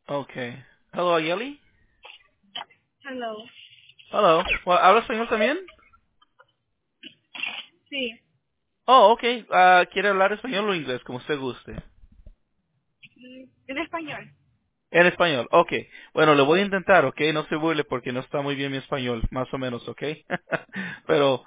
Okay. Hello, Ayeli. Hello. Hello. ¿Habla español también? Sí. Oh, okay. ¿Quiere hablar español o inglés, como usted guste? ¿En español? En español, okay. Bueno, le voy a intentar, okay. No se burle porque no está muy bien mi español, más o menos, okay. Pero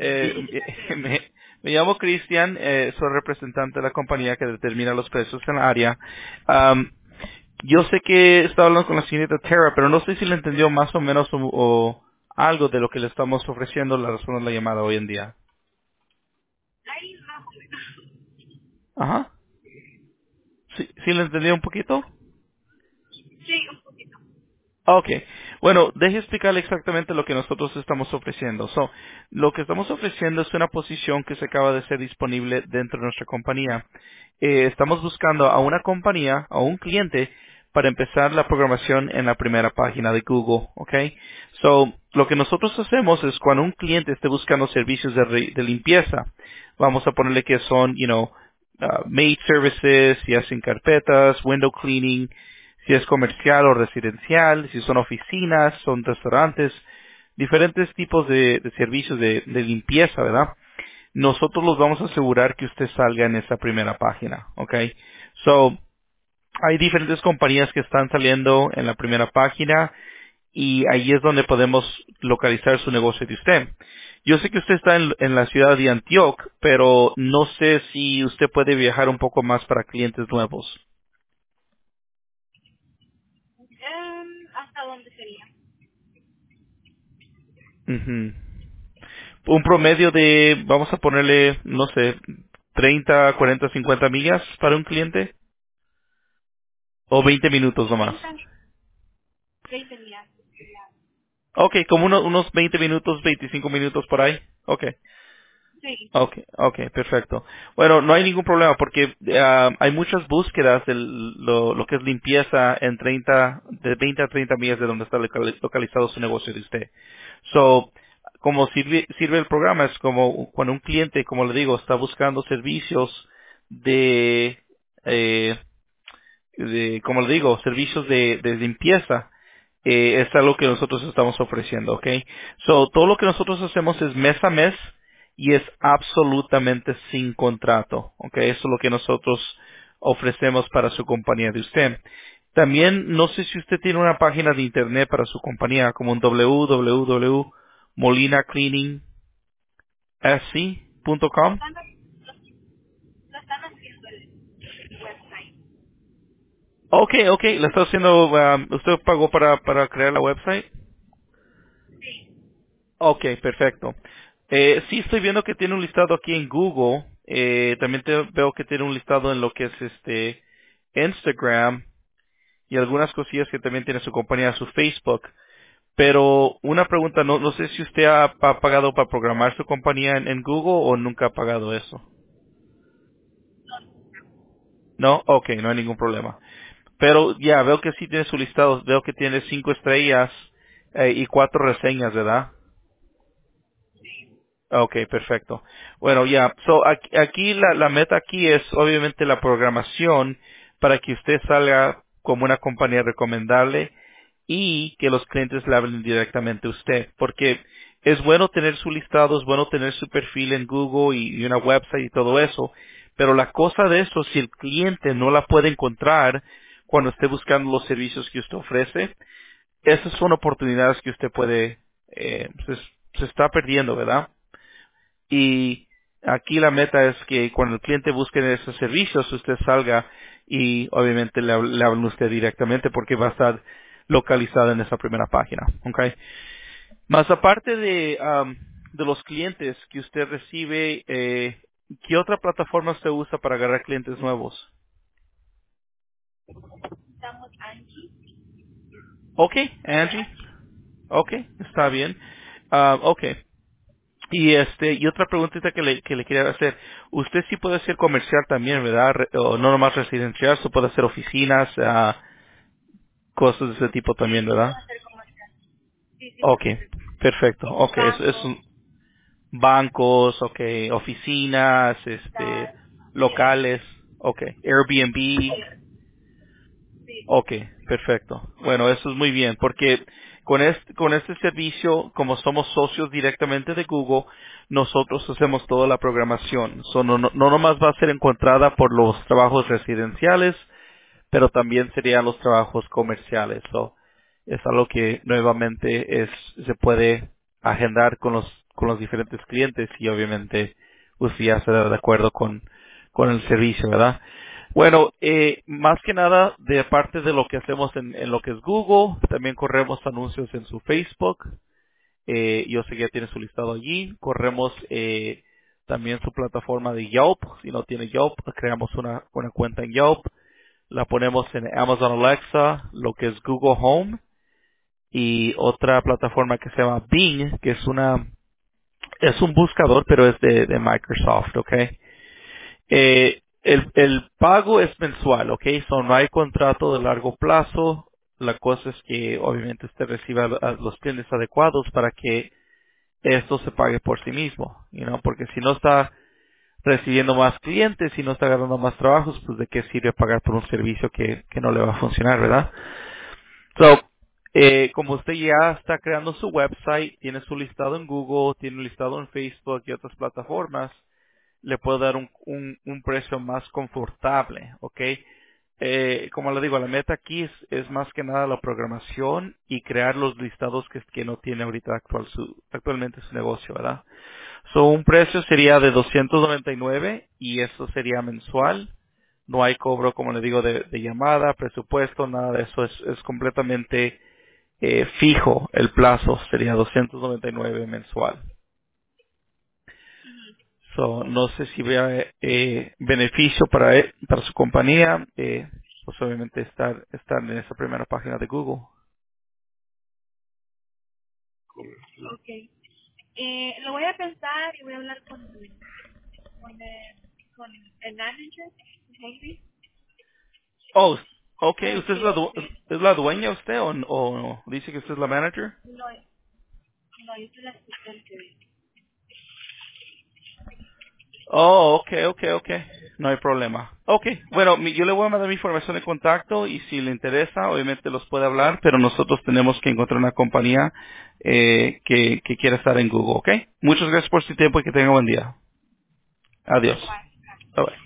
me llamo Cristian, soy representante de la compañía que determina los precios en la área. Am, yo sé que estaba hablando con la señorita Tara, pero no sé si le entendió más o menos o algo de lo que le estamos ofreciendo la razón de la llamada hoy en día. Ahí más o menos. Ajá. ¿Sí le entendí un poquito? Sí, un poquito. Okay. Bueno, deje explicarle exactamente lo que nosotros estamos ofreciendo. Lo que estamos ofreciendo es una posición que se acaba de ser disponible dentro de nuestra compañía. Estamos buscando a una compañía, a un cliente, para empezar la programación en la primera página de Google, okay? Lo que nosotros hacemos es cuando un cliente esté buscando servicios de limpieza, vamos a ponerle que son, maid services, si hacen carpetas, window cleaning, si es comercial o residencial, si son oficinas, son restaurantes, diferentes tipos de servicios de limpieza, ¿verdad? Nosotros los vamos a asegurar que usted salga en esa primera página, ¿ok? So, hay diferentes compañías que están saliendo en la primera página y ahí es donde podemos localizar su negocio de usted. Yo sé que usted está en la ciudad de Antioch, pero no sé si usted puede viajar un poco más para clientes nuevos. ¿Hasta dónde sería? Ujú. Un promedio de, vamos a ponerle, no sé, 30, 40, 50 millas para un cliente o 20 minutos nomás. 30, 20 días. Ok, como unos 20 minutos, 25 minutos por ahí. Ok. Sí. Okay, okay, perfecto. Bueno, no hay ningún problema porque hay muchas búsquedas de lo que es limpieza en 30, de 20 a 30 millas de donde está localizado su negocio de usted. Como sirve el programa, es como cuando un cliente, como le digo, está buscando servicios de, eh, como le digo, servicios de limpieza, es algo que nosotros estamos ofreciendo, ¿ok? Todo lo que nosotros hacemos es mes a mes y es absolutamente sin contrato, ¿ok? Eso es lo que nosotros ofrecemos para su compañía de usted. También, no sé si usted tiene una página de internet para su compañía, como un Lo www.molinacleaningsc.com. están, lo están haciendo el website. Okay, okay, lo está haciendo, usted pagó para crear la website. Okay, perfecto. Sí estoy viendo que tiene un listado aquí en Google. También veo que tiene un listado en lo que es Instagram y algunas cosillas que también tiene su compañía, su Facebook. Pero una pregunta, no sé si usted ha pagado para programar su compañía en Google o nunca ha pagado eso. ¿No? Okay, no hay ningún problema. Pero ya, veo que sí tiene su listado. Veo que tiene 5 estrellas y 4 reseñas, ¿verdad? Okay, perfecto. Bueno, ya, aquí la meta aquí es obviamente la programación para que usted salga como una compañía recomendable y que los clientes le hablen directamente a usted, porque es bueno tener su listado, es bueno tener su perfil en Google y una website y todo eso, pero la cosa de eso, si el cliente no la puede encontrar cuando esté buscando los servicios que usted ofrece, esas son oportunidades que usted puede, se está perdiendo, ¿verdad? Y aquí la meta es que cuando el cliente busque esos servicios, usted salga y obviamente le hablen a usted directamente porque va a estar localizada en esa primera página. ¿Ok? Más aparte de los clientes que usted recibe, ¿qué otra plataforma usted usa para agarrar clientes nuevos? Estamos aquí. Ok, Angie. Ok, está bien. Ok. Y otra preguntita que le quería hacer. Usted sí puede ser comercial también, ¿verdad? O no nomás residencial, usted puede hacer oficinas, cosas de ese tipo Sí, también, sí puedo ¿verdad? hacer comercial. Sí, sí Ok, puedo hacer. perfecto. Ok, es Banco, bancos, ok, oficinas, gas, locales, ok, Airbnb, Sí. Ok, perfecto. Bueno, eso es muy bien, porque con este servicio, como somos socios directamente de Google, nosotros hacemos toda la programación. No nomás va a ser encontrada por los trabajos residenciales, pero también serían los trabajos comerciales. So, es algo que nuevamente se puede agendar con los diferentes clientes y obviamente usted ya se da de acuerdo con el servicio, ¿verdad? Bueno, más que nada, de parte de lo que hacemos en lo que es Google, también corremos anuncios en su Facebook. Yo sé que ya tiene su listado allí. Corremos también su plataforma de Yelp. Si no tiene Yelp, creamos una cuenta en Yelp. La ponemos en Amazon Alexa, lo que es Google Home y otra plataforma que se llama Bing, que es un buscador, pero es de Microsoft, ¿ok? El pago es mensual, ¿ok? So no hay contrato de largo plazo. La cosa es que obviamente usted reciba a los clientes adecuados para que esto se pague por sí mismo, porque si no está recibiendo más clientes y no está ganando más trabajos, pues de qué sirve pagar por un servicio que no le va a funcionar, ¿verdad? So, como usted ya está creando su website, tiene su listado en Google, tiene un listado en Facebook y otras plataformas, le puedo dar un precio más confortable, ¿ok? Como le digo, la meta aquí es más que nada la programación y crear los listados que no tiene ahorita actualmente su negocio, ¿verdad? So, un precio sería de 299 y eso sería mensual. No hay cobro, como le digo, de llamada, presupuesto, nada de eso. Es completamente fijo. El plazo sería 299 mensual. So, no sé si vea beneficio para su compañía. Pues obviamente estar en esa primera página de Google. Ok. Lo voy a pensar y voy a hablar con, el, con el manager, Henry, Oh, ok. ¿Usted es porque es la dueña usted o dice que usted es la manager? no, no, yo soy la asistente. Oh, okay. No hay problema. Okay, bueno, yo le voy a mandar mi información de contacto y si le interesa, obviamente los puede hablar, pero nosotros tenemos que encontrar una compañía que quiera estar en Google, ¿ok? Muchas gracias por su tiempo y que tenga buen día. Adiós. Igual. Bye bye.